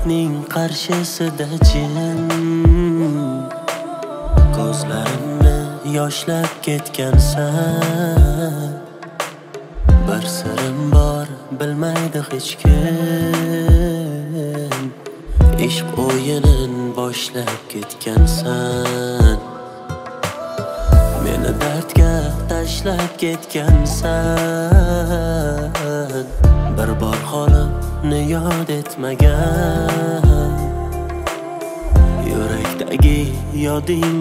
hayotning qarshisida jim, ko'zlarimni yoshlab ketgansan. Bir sirim bor bilmaydi hech kim, ishq o'yinin boshlab ketgansan. Meni dardga tashlab ketgansan. Bir bor holimni yod etmagan, yurakdagi yoding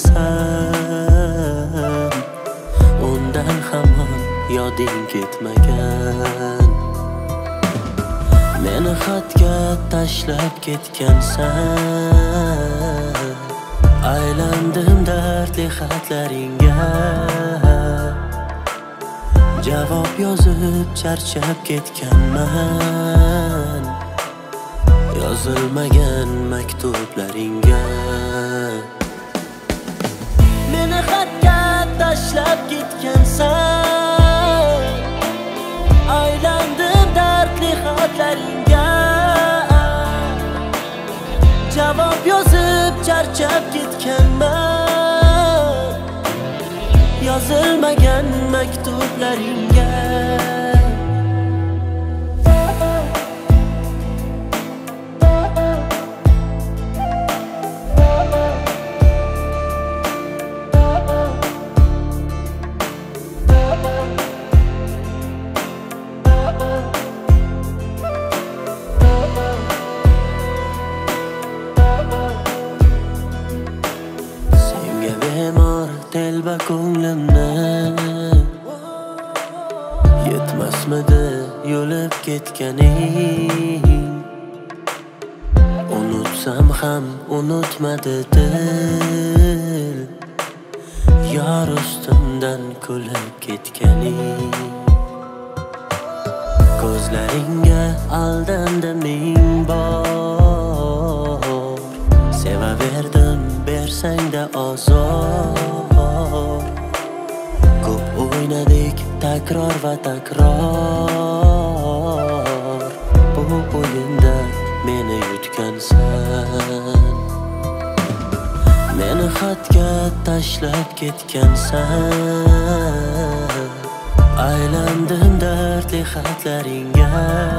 izlasam, undan hamon yoding ketmagan. Meni xatga tashlab ketgansan. Aylandim dardli xatlaringga, javob yozib charchab ketganman, yozilmagan maktublaringga. Meni xatga tashlab ketgansan. Aylandim dardli xatlaringga, javob yozib charchab ketganman, yozilmagan maktublaringga. Telba ko'nglimni yetmasmidi yo'lib ketganing. Unutsam ham unutmadi dil, yor ustimdan kulib ketganing. Ko'zlaringga aldandim ming bor, sevaverdim bersangda ozor. Ko'p o'ynadik takror va takror, bu o'yinda meni yutgansan. Meni xatga tashlab ketgansan. Aylandim dardli xatlaringga,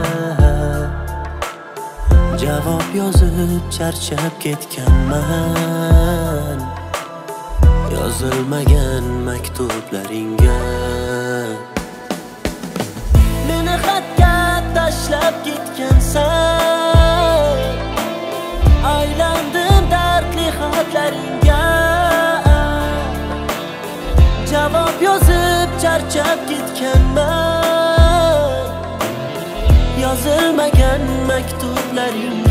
javob yozib charchab ketganman, yozilmagan maktublaringga. Meni xatga tashlab ketgansan. Aylandim dardli xatlaringga, javob yozib charchab ketganman, yozilmagan maktublaringga.